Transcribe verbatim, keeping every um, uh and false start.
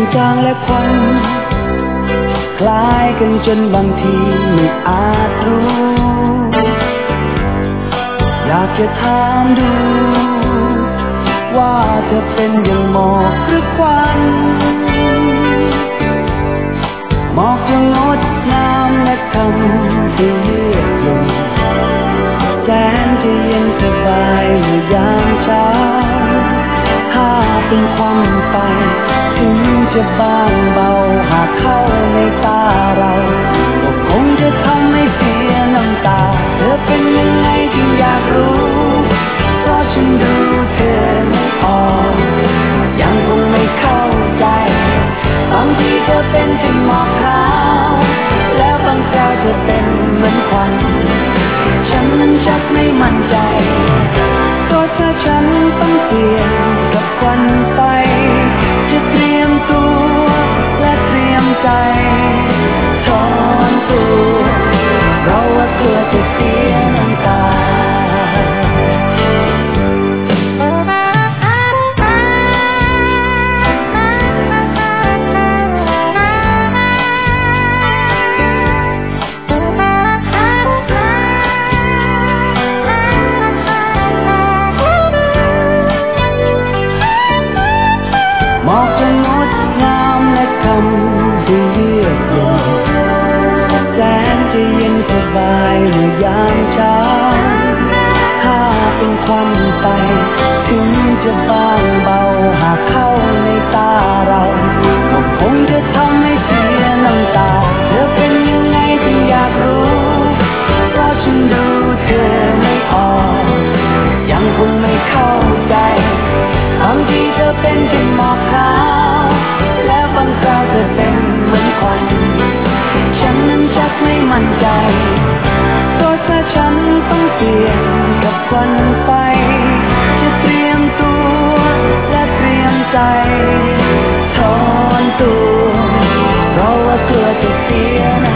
จางและควันคล้ายกันจนบางทีไม่อาจรู้อยากจะถามดูว่าเธอเป็นอย่างหมอกหรือควันหมอกจะงดงามและทำให้เยือกเย็นแสนจะเย็นสบายเมื่อยามเช้าถ้าเป็นควันไฟถึงจะบางเบาหากเข้าในตาเราก็คงจะทำให้เสียน้ำตาเธอเป็นยังไงจึงอยากรู้เพราะฉันดูเธอไม่ออกยังคงไม่เข้าใจบางทีเธอเป็นแค่หมอกขาวแล้วบางคราวเธอเป็นเหมือนควันฉันนั้นชักไม่มั่นใจก็ถ้าฉันต้องเสี่ยงกับควันไฟจะเตรียมตัวและเตรียมใจถอนตัวเพราะว่ากลัวจะเสียน้ำตามอกจะงดงามและทำให้เยือกเย็นแสนจะเย็นสบายเมื่อยามเช้าถ้าเป็นควันไฟถึงจะบางเบาหากเข้าในตาเราก็คงจะทำให้เสียน้ำตาเธอเป็นยังไงจึงอยากรู้เพราะฉันดูเธอไม่ออกยังคงไม่เข้าใจบางทีเธอเป็นแค่หมอกขาวแล้วบางคราวเธอเป็นเหมือนควันฉันนั้นชักไม่มั่นใจก็ถ้าฉันต้องเสี่ยงกับควันไฟจะเตรียมตัวและเตรียมใจถอนตัวเพราะว่ากลัวจะเสียน้